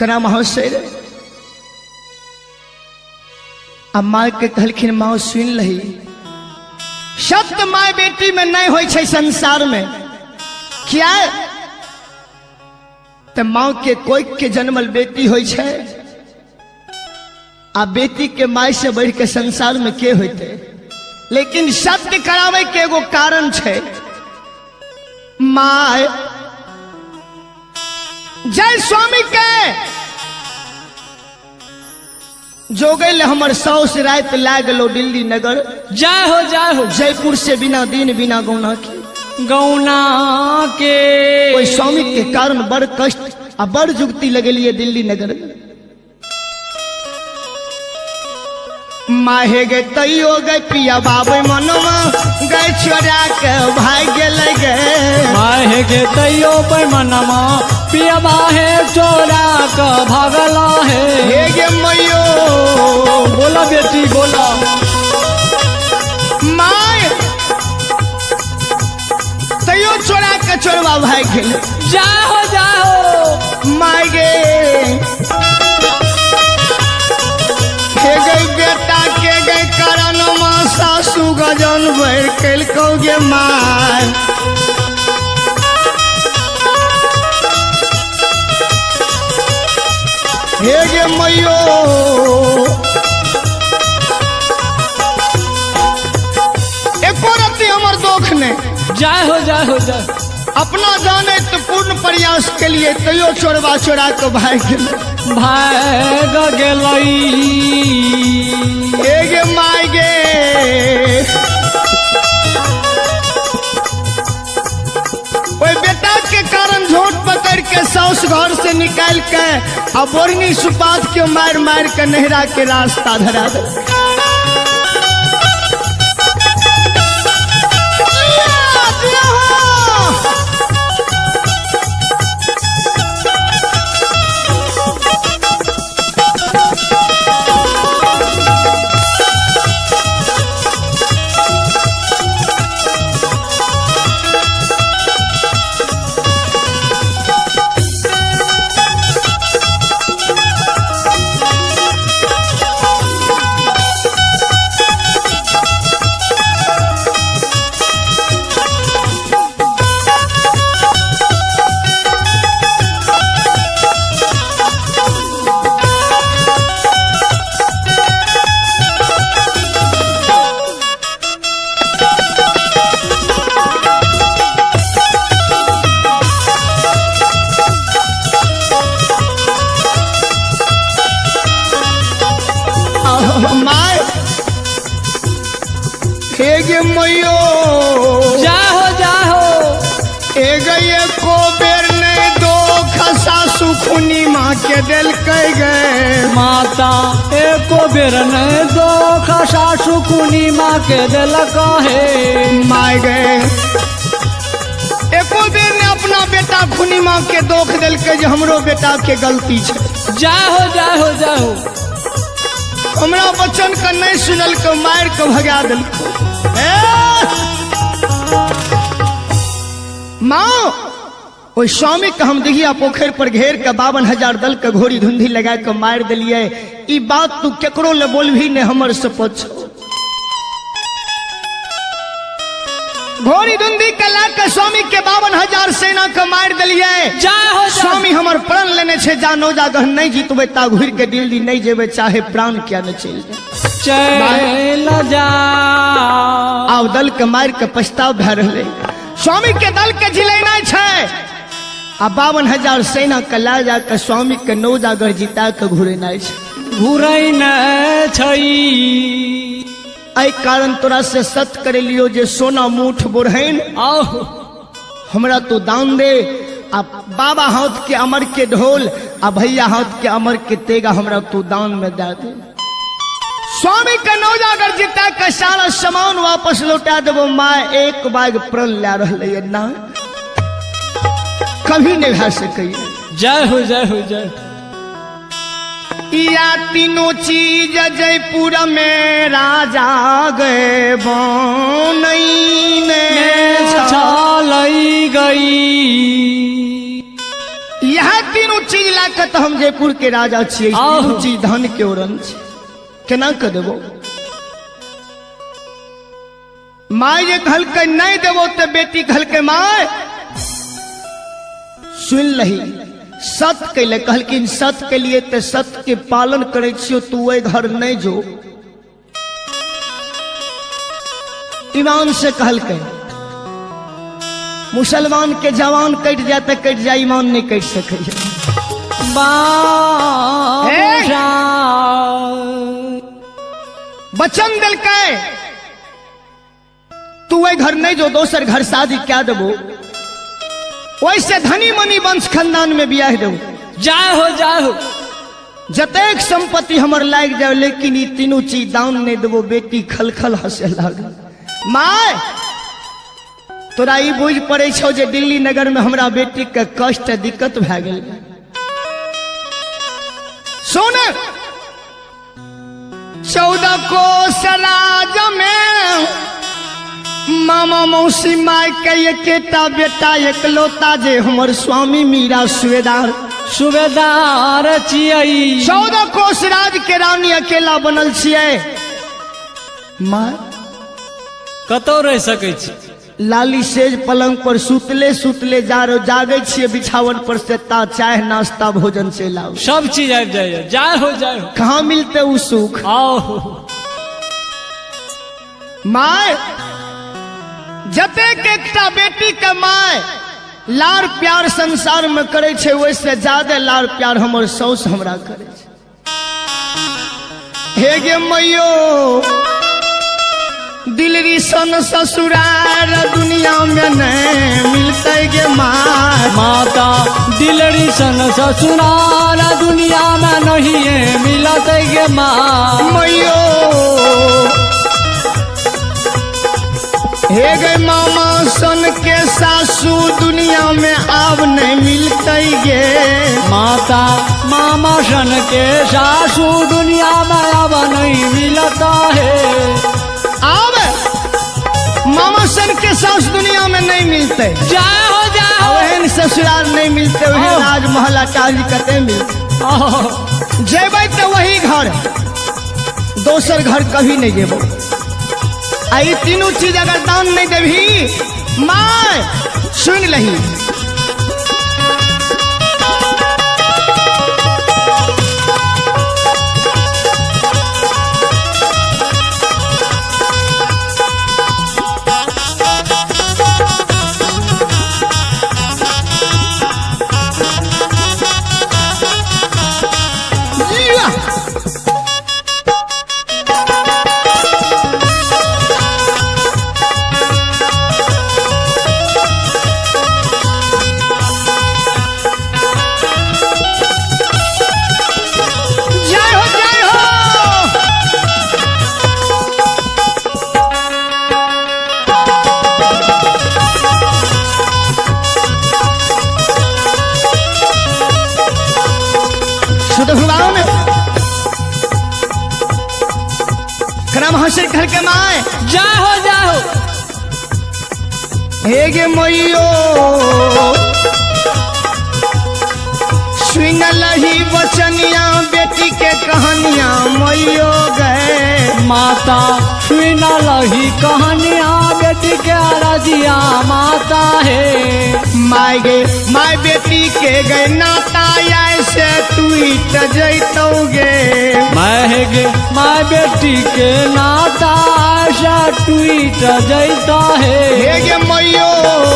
करा महोत्सव अब माँ के कहलखिन माँ सुन लही शब्द माँ बेटी में नहीं होय छे संसार में क्या तो माँ के कोई के जन्मल बेटी होय छे आ बेटी के माँ से बढ़ के संसार में के होते लेकिन सत्य करावे के एगो कारण छे माँ जय स्वामी के जो गए हमर सौस रात ला गलो दिल्ली नगर जय हो जयपुर से बिना दिन बिना गौना के कोई स्वामी के कारण बड़ कष्ट आ बड़ जुगती लगेलिए दिल्ली नगर माहे गे तैयो गे पिया बाबू मनवा गए छोड़ा के भाग गेले गे माहे गे तैयो पे मनवा पिया बाहे चोरा के भागला है हे गे मैयो बोला बेटी बोला माय तैयो चोरा के चोरवा भाग गेले जाओ माय गे के गई बेटा के गई कारण माँ सासू गजन भर कल कहोगे माय हे गे मैयो एको रत्ती हमर दोख ने जय हो अपना जाने तो पूर्ण प्रयास के लिए तैयो चोरवा चोरा के भाग गेलई हे गे माय गे ओए बेटा के कारण झोट पकड़ के साउस घर से निकाल के अब बोरनी सुपात के मार मार के नहरा के रास्ता धरा दे मैयो जाहो एगो को बेर नहीं दो खसा सुखुनी माँ के दिल कह गए माता एको बेर नहीं दो खसा सुखुनी माँ के दिल कहे माय गए एको बेर ने अपना बेटा खुनी माँ के दोख दिल के जो हमरो बेटा के गलती है जाहो हमरा बच्चन का नहीं सुनल के मार के भगा दिल माँ ओई स्वामी के हम दिहिया पोखर पर घेर के 52,000 दल के घोड़ी धुंधी लगा के मार दिलिए ई बात तू केकरो ले बोलभी ने हमर से पूछ घोड़ी धुंधी के ला के स्वामी के 52,000 सेना के मार दिलिए स्वामी हमर प्राण लेने छे जानो जागह नहीं जीतबे ता घुर के दिल्ली नहीं जेबे चाहे प्राण क्या न चल जा आव दल के मार के पछताव भे रहे स्वामी के दल के जिलेना छे आ 52,000 सेना के ला जाकर स्वामी के 9 जागर जीता के घुरेना आई कारण तोरा से सत करे लियो जे सोना मूठ बोरहन हमरा तो दान दे आ बाबा हाथ के अमर के ढोल आ भैया हाथ के अमर के तेगा हमरा तू दान में दे दे स्वामी के 9 जागर जीता के सारा सामान वापस लौटा देबो माँ एक बाग प्रण ला रहे ना कभी नहीं भा सके जय हो या तीनों चीज जयपुर में राजा गए बनई ने छालई गई यह तीनों चीज लाकर तो हम जयपुर के राजा छियै। आहो। तीनों चीज धन के ओरन छै, केना कर देबो? माय जे कहलकै नहीं देबो तो बेटी कहलकै माय सुन लही, सत्य कैले कहलकिन सत्य के लिए तो सत्य के पालन करे छियो, तू ओए घर नहीं जो। ईमान से कहलकै मुसलमान के जवान कट जाए तो कट जाए, ईमान नहीं कट सके। बचन दिलकै तू वही घर नहीं जो, दोसर घर शादी क्या देबो, वैसे धनी मनी वंश खानदान में बियाह देबो। जाय हो जतेक संपत्ति हमर लाग जाए, लेकिन ये तीनों चीज दान नहीं देबो। बेटी खलखल हंसे लागल। माय तोरा ई बुझ पड़े छौ जे दिल्ली नगर में हमरा बेटी के कष्ट दिक्कत भए गेल। सुन 14 कोस राज में मामा मौसी माय के एकेटा बेटा एकलौता जे हमर स्वामी मीरा सुबेदार छियै। 14 कोस राज के रानी अकेला बनल छियै। माय कतौ रह सकै छी, लाली सेज पलंग पर सुतले सुतले जागे छियै, बिछावन पर से ता चाय नाश्ता भोजन से लाओ, सब चीज आबि जाइए। जाय हो कहाँ मिलते उ सुख? आओ माय जतेक एकटा बेटी के माय लार प्यार संसार में करे छे, वैसे ज्यादा लार प्यार हमर सौस हमरा करे छे। हे गे मैयो दिलरी सन ससुरार दुनिया में नहीं मिलते गे माय। माता दिलरी सन ससुराल दुनिया में नहीं मिलते गे माँ। मैयो हे गे मामा सन के सासू दुनिया में अब नहीं मिलते गे। माता मामा सन के सासू दुनिया में अब नहीं मिलता है। अब मामा सन के सास दुनिया में नहीं मिलते, जाओ वहन ससुराल नहीं मिलते, वही राज महल टाली कते मिलते। जेबै तो वही घर, दोसर घर कभी नहीं जेबो। आई तीनों चीज अगर दान नहीं देभी माय सुन लही। हंसर घर के माए जाओ हे गे मैयो सुन लही बचनिया बेटी के कहानियां मैयो गए। माता सुन लही कहानियां बेटी के रजिया माता है। माय गे माय बेटी के गए नाता ऐसे टूट जैतोगे। मैं गे माय बेटी के नाता ऐसा टूट जैता है। हे गे मैयो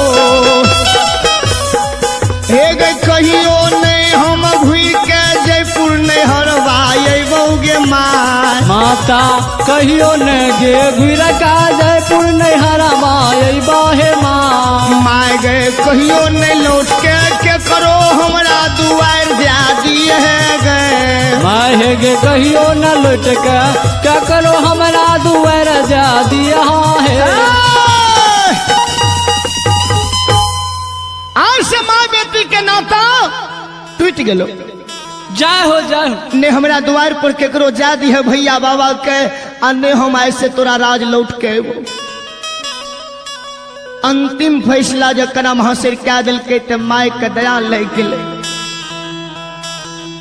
हे गे कहियो नहीं हम भूल के जयपुर नहीं हरवाइबोगे माय। माता कहियो ने गे घुर का जयपुर नहीं हरवाइबा है माँ। माय गे कहियो नहीं लौट के करो हमरा दुआर जा दिए गे। माय गे कहियो न लौट के क्या करो हमरा दुआर जा दिया है। आज से माँ बेटी के नाता टूट गेलो। जाओ ने हमरा द्वार पर केकरो जा दी है भैया बाबा के, अन्य हम ऐसे तोरा राज लौट के एबो। अंतिम फैसला जकरा महाशर क्या दिल के ते माय के दया लग गेले।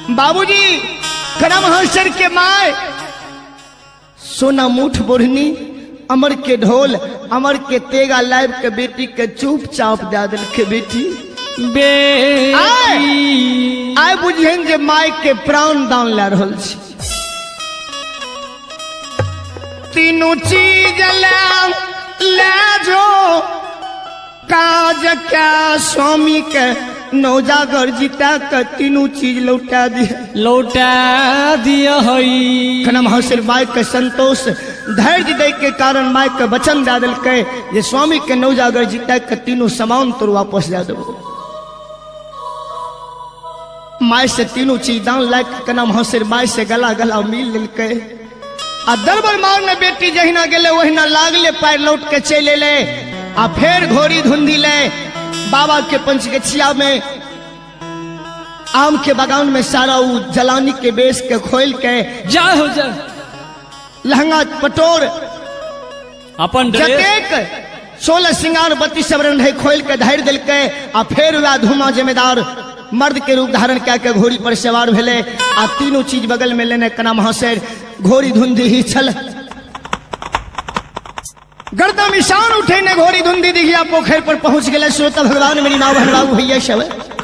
बाबूजी करमहंसर के माए सोना मूठ बोरनी अमर के ढोल अमर के तेगा लाइब के बेटी के चुपचाप दे दिल के बेटी आय बुझेन जे माय के प्राण दान ले रहल छी। तीनों चीज ले जो काज क्या स्वामी के नौजागर जीता के तीनों चीज लौटा दिया हई। करमहंसर माय के संतोष धैर्य दे के कारण माय के वचन दे दिल के जे स्वामी के नौजागर जीता के तीनों सामान तोर वापस दे देबो। माय से तीनों चीज दान लायक करमहंसर माय से गला गला मिल लेके आ दरबार मारने बेटी जहिना गेले वहिना लागले पैर लौट के चले ले आ फिर घोड़ी धुंधी ले बाबा के पंचगछिया में आम के बागान में सारा उ जलानी के बेस के खोल के जाओ जा लहंगा पटोर अपन जतेक 16 सिंगार बत्ती सब रंग खोल के धैर दिल के आ फिर वह धुमा जिम्मेदार मर्द के रूप धारण करके घोड़ी पर सवार भेले आ तीनों चीज बगल में लेने करमहंसर घोड़ी धुंधी ही छल गर्दन निशान उठे ने घोड़ी धुंधी दिखिया पोखर पर पहुंच गए। श्रोता भगवान मेरी नाव भगवान भैया शव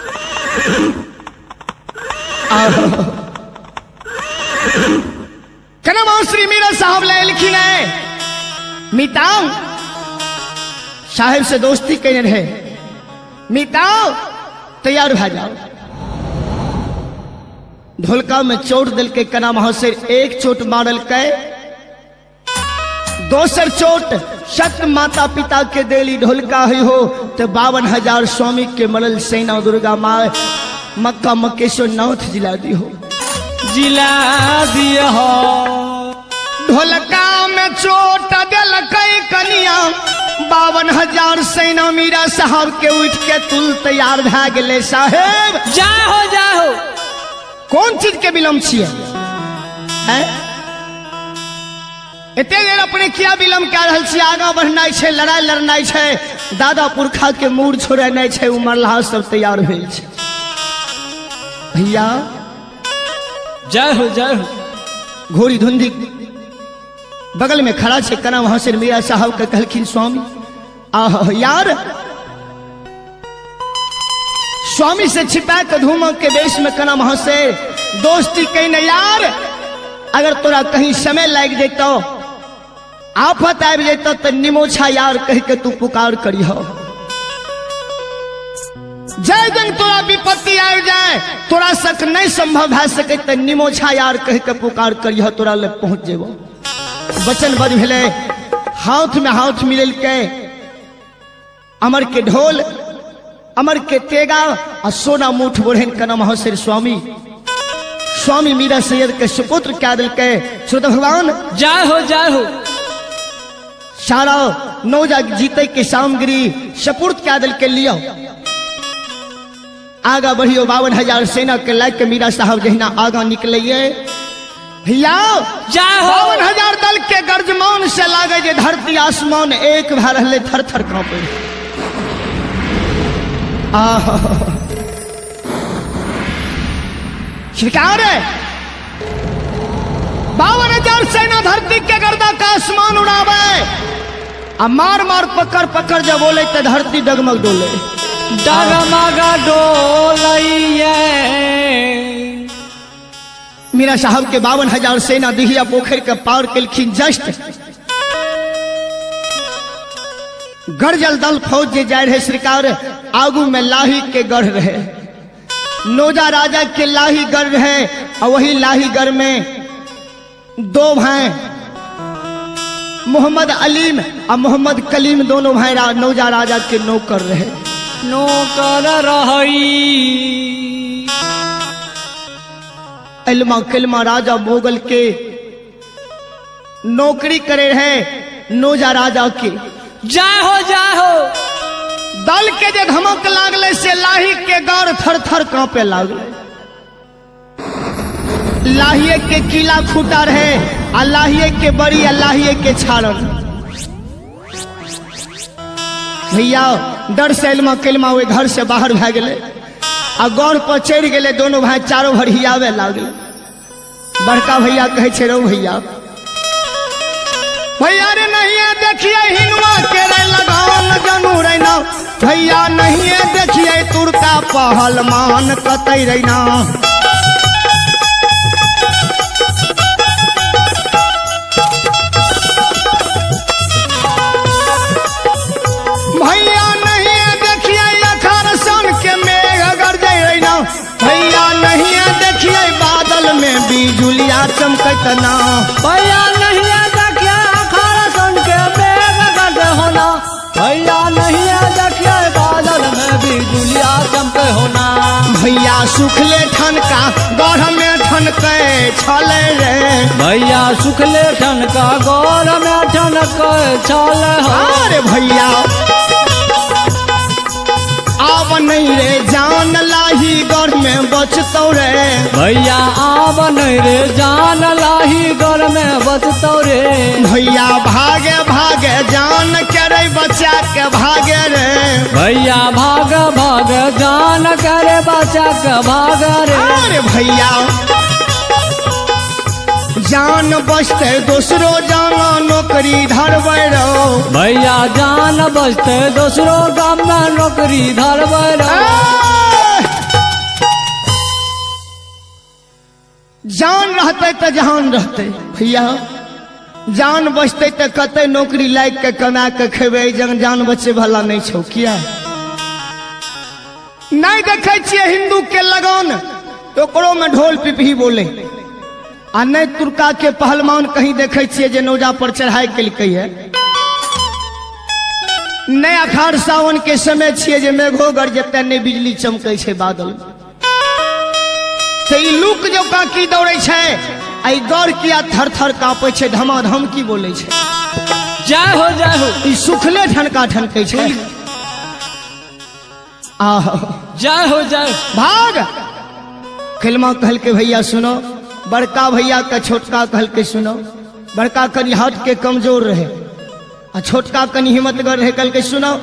करमहंसरी मीरा साहब ले लिखी है मिताओ साहेब से दोस्ती कहने रहे मिताओ तैयार हो जाओ। ढोलका में चोट दिल के करमहंसर एक चोट मारल के दोसर चोट सत्य माता पिता के देली ढोलका ही हो तो 52,000 स्वामी के मरल सेना दुर्गा माँ मक्का मक्केश्वर नाथ जिला दी हो ढोलका में चोट दिल कई कनिया 52,000 सेना मीरा साहब के उठ के तुल तैयार भे गए। साहेब जाओ कौन चीज के विलम्ब छिए एते देर अपने किया विलम्ब कह रहल छी। आगा बढ़ना है लड़ाई लड़नाई है दादा पुरखा के मूड छोड़ना है उमरला सब तैयार भेल छै। भैया जाओ घोड़ी धुंधी बगल में खड़ा छे करमहंसर मीरा साहब के कहलखिन स्वामी आह यार स्वामी से छिपा के धूमक के देश में करमहंसर दोस्ती कहने यार अगर तोरा कहीं समय लग जेतो आफत आबि जेतो तो निमोछा यार कह के तू पुकार करी हो। जय दिन तोरा विपत्ति आ जाए तोरा सक नहीं संभव भै सके तो निमोछा यार कह के पुकार करी हो तोरा लग पहुंच जेबो। वचन बज भेले हाथ में हाथ मिलल के अमर के ढोल अमर के तेगा आ सोना मुठ बोढ़न करमहंसर स्वामी मीरा सैयद के सुपुत्र क्या दिल के श्रोता भगवान जाओ सारा नौजा जीते के सामग्री सपुर्द क्या दिल के लियो आगा बढ़ियो 52,000 सेना के लायक के मीरा साहब जहिना आगा निकलिए भैया 52,000 दल के गर्जमान से लागे जे धरती आसमान एक भै रहले थर थर कांपे। शिकार 52,000 सेना धरती के गर्दा का आसमान उड़ावे आ मार मार पकड़ पकड़ जब बोले तो धरती डगमग डोले मीरा साहब के 52,000 सेना दिहिया पोखर के पार केलखिन जस्ट गढ़जल दल फौज जे जाए रहे सरकार आगू में लाही के गढ़ रहे नौजा राजा के लाही गढ़ रहे और वही लाही गढ़ में दो भाई मोहम्मद अलीम और मोहम्मद कलीम दोनों भाई नौजा राजा के नौकर रहे इल्मा किल्मा राजा मोगल के नौकरी करे रहे नौजा राजा के जाओ दल के जे धमक लागले से लाही के गढ़ थर थर कांपे लागले। लाहिए के किला खूटा रहे आ लाहिए के बड़ी आ लाहिए के छाड़न भैया डर से इल्मा किल्मा वे घर से बाहर भाग गए आ गौर पर चढ़ गए दोनों भाई चारों भरियावे लागल। बड़का भैया कहे छे रो भैया भैया रे नहीं है देखिए हिनुआ के रे लगान जनू रैना भैया नहीं है देखिए तुरका पहलमान कतई रैना। भैया नहीं है देखिए अखाड़ सन के मेघ गरजै रैना भैया नहीं है देखिए बादल में बिजुलिया चमकत ना। भैया नहीं है देखिए अखाड़ सन के मेघ गरजै होना भैया नहीं है देखिए बादल में बिजुलिया चमके होना। भैया सुखले ठनका गढ़ में ठनके छले रे भैया सुखले ठनका गौर में ठनके छले हो। अरे भैया आब नहीं रे जान लाही गढ़ में बचतौ रे भैया आब नहीं रे जान लाही गढ़ में बचतौ रे। भैया भागे भागे जान करे बचा के भागे रे भैया भाग भाग जान करे बचा के भाग रे। अरे भैया जान बचते दूसरो जाना नौकरी धरबै रो भैया जान बचते दूसरो गाम में नौकरी धरबै रो। जान रहते तो जहान रहते भैया जान बचते तो कते नौकरी लाग के कमा के खेबे जान बचे भला नहीं छौ किया नहीं देखे छिए हिंदू के लगन ओकरो में ढोल पिपही बोले आ नहीं तुर्का के पहलवान कहीं देखे छिए जे नौजा पर चढ़ाई केलकै है। नहीं अखाड़ सावन के समय छिए जे मेघो गरजते नहीं बिजली चमकै छै बादल तो लुक जो की दौड़े छै आई गौर किया थर थर कापे छै धमाधम की बोले छै जय हो जय हो। ई सुखले ठनका ठनकै छै आह जय हो जय। भाग खिलमा कहल के भैया सुनो बड़का भैया का छोटका कहल के सुनो बड़का कनी हाथ के कमजोर रहे आ छोटका कनी हिम्मतगर रहे कहल के सुनो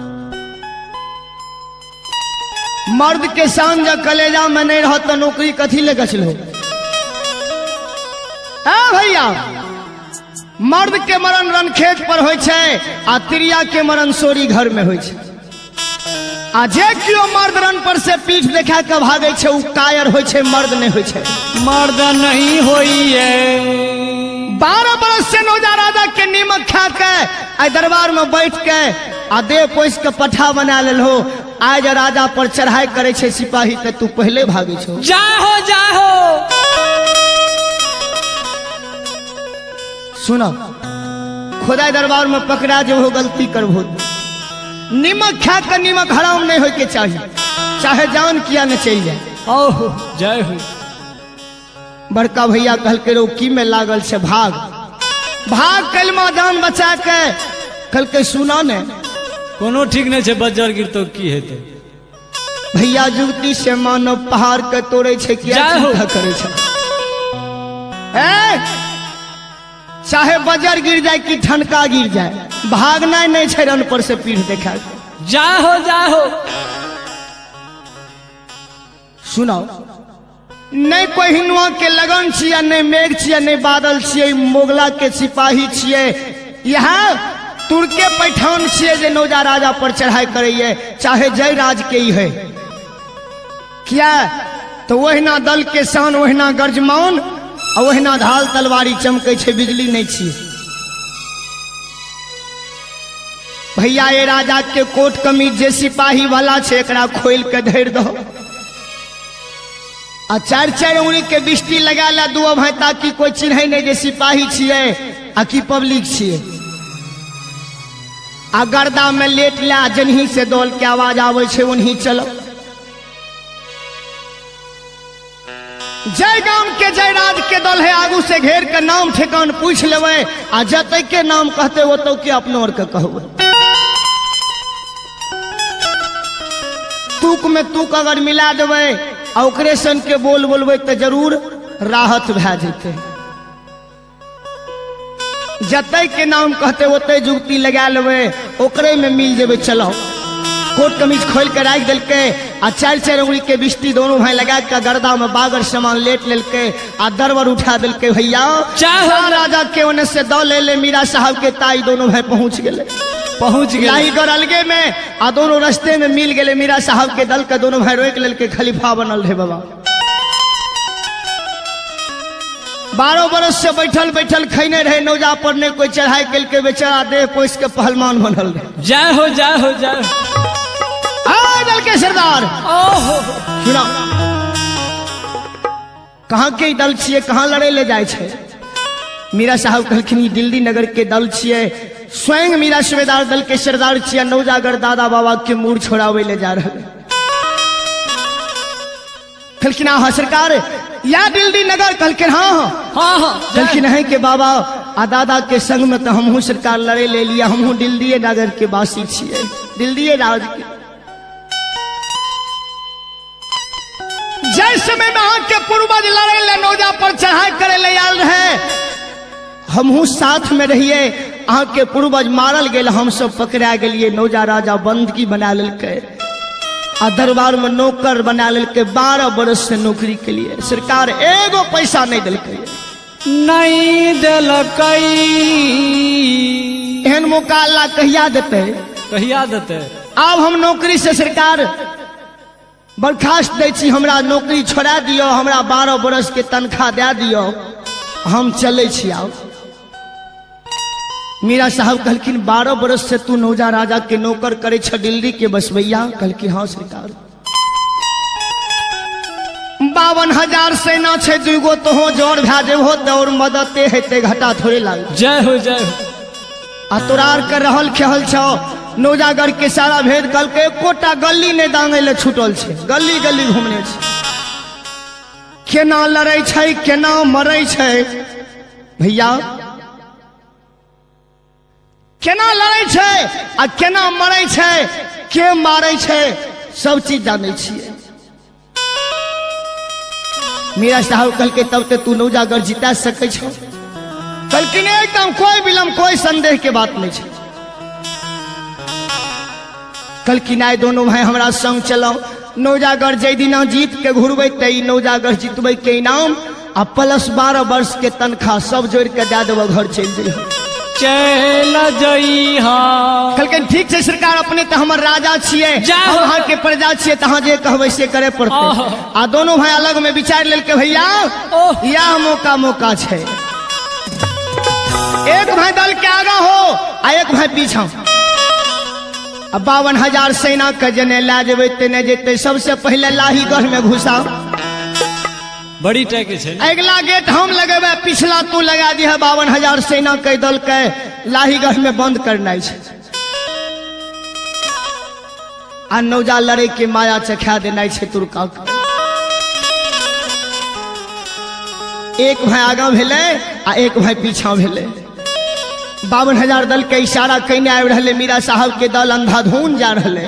मर्द के शान जब कलेजा में नहीं रह तो नौकरी कथी ले गछलो भैया मर्द के मरण रन खेत पर होय छै आ तिरिया के मरण सोरी घर में होय छै। आ जे कियो मर्द रन पर से पीठ देखा के भागे छै उ कायर होय छै मर्द नहीं होय छै। मर्द नहीं होइए 12 बरस से नौजा राजा के नीमक खा के आ दरबार में बैठ के आ देह पोस के पठा बना लेल हो आज राजा पर चढ़ाई करे छै सिपाही ते तू पहले भागे छो। जय हो जय हो। सुनो खुदा दरबार में पकड़ा जो हो गलती करबो नीमक खा के नीमक हराम नहीं होय के चाहिए चाहे जान किया न चल जाए। ओहो जय हो। बड़का भैया कहल के रो की में लागल से भाग भाग कलमा जान बचा के कहल के सुना ने कोनो ठीक नहीं छे बजर गिर तो की हेते भैया जुगती से मानव पहाड़ के तोड़े छे किया चिंता करे छे चाहे बजर गिर जाए कि ठनका गिर जाए भागना नहीं छे रन पर से पीठ देखा जय हो जय हो। सुनो नहीं कोई हिनुआ के लगन छिए नहीं मेघ छिए नहीं बादल छिए मोगला के सिपाही छिए यहाँ तुर्के पैठान छिए जे नौजा राजा पर चढ़ाई करे चाहे जय राज के ही है क्या तो वहीना दल के शान वहीना गर्जमान और वहीना ढाल तलवारी चमके छे बिजली नहीं छिए। भैया ये राजा के कोट कमीज जे सिपाही वाला छे एकरा खोल के धर दो आ 4-4 उंगली के बिस्टी लगा ला दुआ भाई ताकि कोई चिन्ह नहीं जे सिपाही छिए आ कि पब्लिक छिए। आ गर्दा में लेट ला जन्ही से दौल के आवाज आवे छे उन्हीं चलो जय गांव के जय राज के दल है आगू से घेर के नाम ठिकान पूछ लेवे आ जतै के नाम कहते वो तो के अपनो और के कहवे तुक में तुक अगर मिला देवे आ ओकरे सन के बोल बोलबे तो जरूर राहत भै जेते। जतै के नाम कहते ओते जुगती लगा लेवे ओकरे में मिल जेबे। चलो कोट कमीज खोल के राख दिल के आ 4-4 उंगली के बिस्ती दोनों भाई लगा के गर्दा में बागर सामान लेट लेके आ दरबार उठा दिल के भैया राजा के ओने से दौ ले मीरा साहब के ताई दोनों भाई पहुंच गए लाही कर अलगे में आ दोनों रास्ते में मिल गए मीरा साहब के दल के दोनों भाई रोक लेल के खलीफा बनल रहे बाबा 12 बरस से बैठल बैठल खैने रहे नौजा पर ने कोई चढ़ाई कल के बेचारा देह पोस के पहलवान बनल रहे जय हो जय हो जय दल के सरदार सुना कहाँ के दल छिए कहाँ लड़े ले जाए छे मीरा साहब कहलखिन दिल्ली नगर के दल छिए स्वयं मीरा सूबेदार दल के सरदार छिए नौजागर दादा बाबा के मूड छोड़ावे ले जा रहे कहलखिन हाँ सरकार या दिल्ली नगर कहलखिन हाँ कहलखिन है के बाबा आ दादा के संग में तो हमहू सरकार लड़े ले लिया हमहू दिल्ली नगर के वासी छिए दिल्ली राज के जय समय में आग के पूर्वज लड़े ले नौजा पर चढ़ाई करे ले आल रहे हमहू साथ में रहिए आग के पूर्वज मारल गेल हम सब पकड़ा गेलिए नौजा राजा बंदगी बना लेलके आ दरबार में नौकर बना लेलके 12 बरस से नौकरी के लिए सरकार एगो पैसा नहीं दिलकै एहन मौका अल्लाह कहिया देते अब हम नौकरी से सरकार बर्खास्त दै छी हमरा नौकरी छोड़ा दियो हमरा 12 बरस के तनख्वाह दे दियो हम चले छी आओ मीरा साहब कहलखिन 12 बरस से तू नौजा राजा के नौकर करे छ दिल्ली के बसवैया कहलखिन हाँ सरकार 52,000 सेना छे दुगो तो हो जोर भा जेबो दौड़ मदते हेते घाटा थोड़े लाग जय हो आ तोरार कर रहल खेहल छो नौजागर के सारा भेद कल के कोटा गली ने दांगे ले छूटल छे गली गली घूमने छे केना लड़े छे केना मरे छे भैया केना लड़े छे आ केना मरे छे के मारे छे सब चीज जाने छिए मीरा साहब कल के तब ते तू नौजागर जिता सके छो कलकिन एकदम कोई विलम्ब कोई संदेह के बात नहीं छे कल किनाए दोनों भाई हमरा संग चलो नौजागर जय दिना जीत के घुरबे तई नौजागर जीतबे के इनाम आ प्लस 12 वर्ष के तनख्वाह सब जोड़ के दे देबो घर चल जइहा कहलखिन ठीक है सरकार अपने तो हमर राजा छिए हम वहां के प्रजा छिए तहां जे कहबै से करे पड़ते आ दोनों भाई अलग में विचार लेल के भैया या मौका छे एक भाई दल के आगा हो आ एक भाई पीछा 52,000 सेना के जने ला जेबे तेने जेते सबसे पहले लाहीगढ़ में घुसा बड़ी टैक छे अगला गेट हम लगेबे पिछला तू लगा दी है 52,000 सेना के दल के लाहीगढ़ में बंद करना है आ नौजा लड़े के माया चखा देना है तुर्का एक भाई आगा भेले आ एक भाई पीछा भेले 52,000 दल के इशारा कने आबि रहले मीरा साहब के दल अंधाधुन जा रहले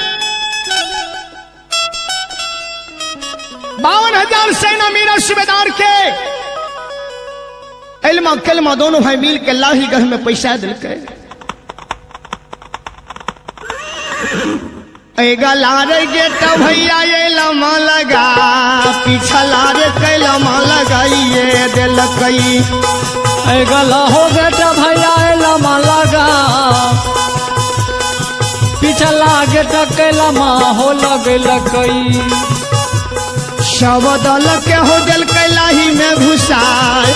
52,000 सेना मीरा सूबेदार के इल्मा कलमा दोनों भाई मिल के लाहीगढ़ में पैसा दिलके लारे गेट भैया ये लमा लगा पीछा लारे कैलमा लगाइए दिलकई गला हो बेटा भैया लमा लगा पिछला गेट कैलमा हो लगई सब दल के हो दिल कैलाही में घुसाए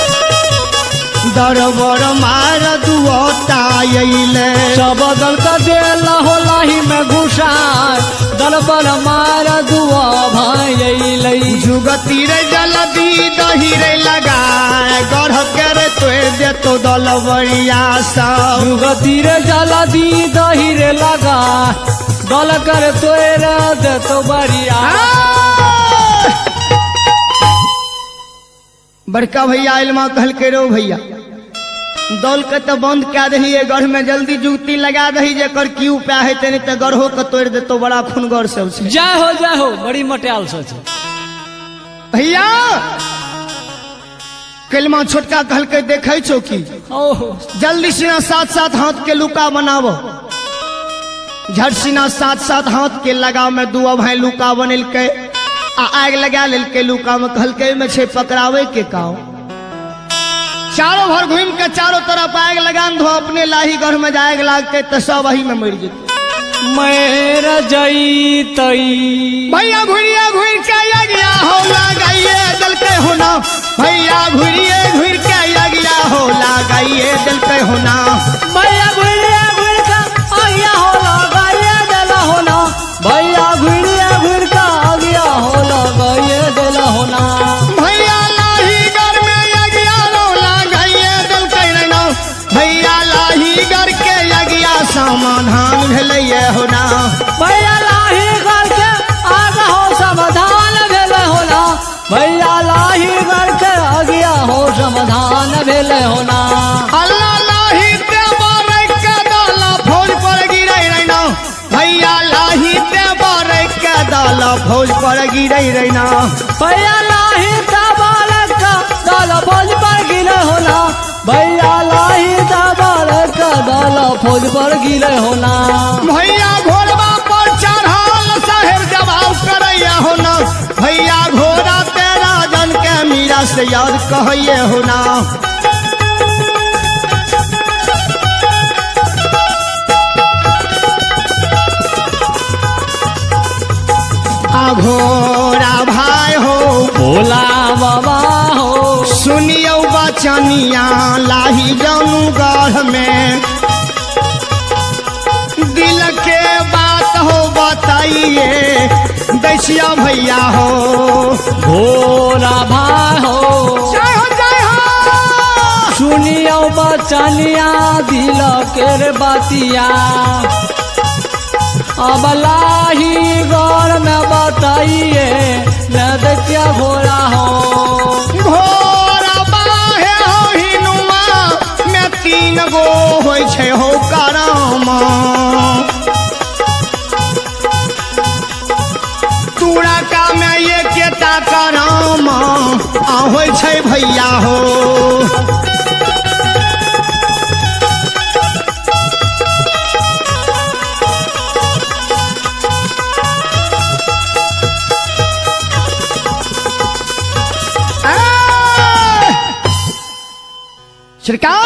दरबार मार दुआले सब दल का दिल हो लाही में घुसाए दरबार मार दुआ भाई जुगती रे जल्दी दही रे लगाए गढ़ कर तोड़ दे तो दल बड़िया सब जुगती रे जल्दी दही रे लगा दल कर तोड़ दे तो बढ़िया बड़का भैया इल्मा कहल के रो भैया दौल के तो बंद क्या दही गढ़ में जल्दी जुगती लगा दही जेकर की उपाय है तेने तो गढ़ो के तोड़ दे तो बड़ा खूनगर सब से जय हो बड़ी मटियाल सोच भैया कलमा छोटका कहल के देखे छो की जल्दी से साथ साथ हाथ के लुका बनावो झरसीना साथ साथ हाथ के लगा में दुआ भाई लुका बनल के आग लगा लेल के लुका में कहलके में छे पकड़ावे के काम। चारों भर घूम के चारों तरफ आग लगान धो अपने लाही घर में जाएग लागते तो सब वही में मर जेते। मेर जईतई भैया घुरिया घुर के यगिया हो लगाइए दल के होना, भैया घुरिए घुर के यगिया हो लगाइए दल के होना, भैया घुरिया घुर का आगिया हो लगाइए दल होना, भैया घुरिया घुर का आगिया हो लगाइए दल होना, भैया लाही घर में यगिया हो लगाइए दल के रहना, भैया लाही घर के यगिया समाधान भेलैये होना, भैया लाही घर के आग हो समाधान भेले होना, भैया लाही घर के आगिया हो समाधान भेले होना, अल्लाह लाही ते बारे के दाला फौज पर गिरे रहना, भैया लाही ते बारे के दाला फौज पर गिरे रहना, भैया लाही तबालक का दाला फौज पर गिरे होना, भैया लाही तबालक का दाला फौज पर गिरे होना, भैया घोड़वा पर चढ़ाल साहेब जवाब करैया होना, भैया घोड़ा तेरा जन के मीरा से याद कहैये होना, घोड़ा भाई हो भोला बाबा हो सुनियो बचनिया लाही जानू गढ़ में दिल के बात हो बताइए दैसिया भैया हो, भोला भाई हो जय हो जय हो, सुनियो बचनिया दिल के बातिया, अब लाही गौर में बताइए न देखिया घोड़ा हो, घोड़ा बाहे हो हिनुआ में 3 गो होय छै हो करामा, तूड़ा का में ये केटा करामा आ होय छै भैया हो, सरकार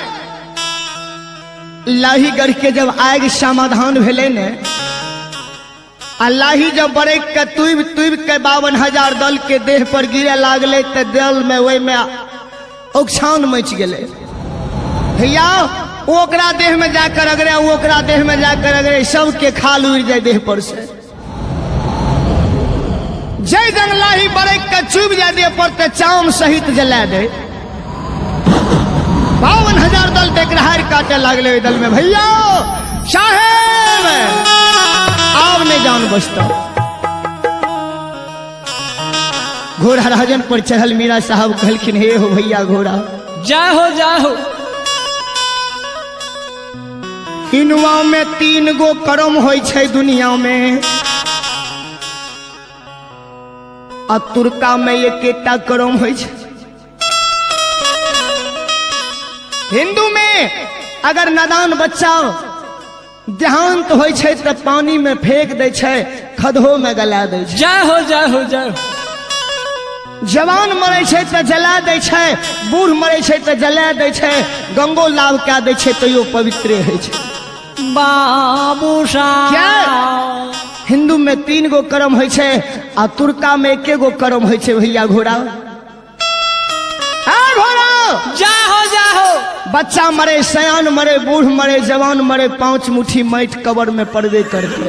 लाही गढ़ के जब आग समाधान भेले ने आ लाही जब बरक के तुब के 52,000 दल के देह पर गिरे लागले ते दल में वही में औक्षान मच गेले। भैया ओकरा देह में जाकर अगरे ओकरा देह में जाकर अगरे सबके खाल उड़ जाए देह पर से, जय जंग लाही बरक के चुभ जाए देह पर ते चाम सहित जला दे। 52,000 दल टेकरार काटे लागले दल में। भैया साहेब अब नहीं जान बचता। घोड़ा राजन पर चढ़ल मीरा साहब कहलखिन हे हो भैया घोड़ा जय हो जय हो। हिनुआ में 3 गो कर्म होय छै दुनिया में, आ तुर्का में एकेटा कर्म होय छै। हिंदू में अगर नादान बच्चा देहांत होय छै तो पानी में फेंक दे छै, खदहो में गला दे छै। जय हो जय हो जय हो। जवान मरे छै तो जला दे छै, बूढ़ मरे छै तो जला दे छै, गंगो लाभ क्या दे छै तो यो पवित्र है छै। बाबू क्या हिंदू में 3 गो कर्म होय छै आ तुर्का में 1 गो कर्म होय छै। भैया घोड़ा जय हो जय हो। बच्चा मरे, सयान मरे, बूढ़ मरे, जवान मरे, 5 मुट्ठी माटी कबर में पड़बे करते।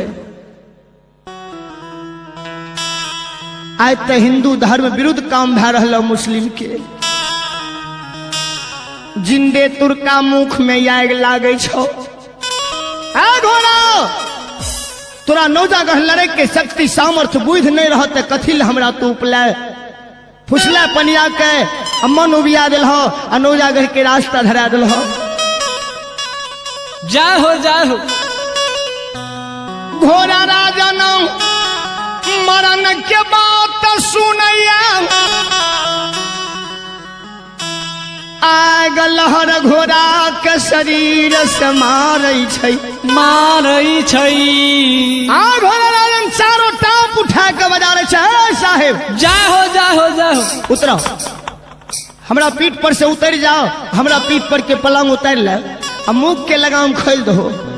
आज तो हिंदू धर्म विरुद्ध काम भै रहल मुस्लिम के। जिंदे तुर्का मुख में आग लागे छो। घोड़ा तोरा नौजागह लड़े के शक्ति सामर्थ्य बुझ नहीं रहते कथी हमरा तू उपला फुसला पनिया के मन उबिया दिल हो आ नौजागर के रास्ता धरा दिल हो। जय हो जय हो। घोड़ा राजन मरण के बात सुनैया, आग लहर घोड़ा के हमरा शरीर से मारै छै मारै छै। आ घोड़ा लालन चारों टाप उठा के बजा रहे छै साहेब जय हो जय हो जय हो। उतरो हमरा पीठ पर से उतर जाओ, हमरा पीठ पर के पलंग उतार ले, मुख के लगाम खोल दो।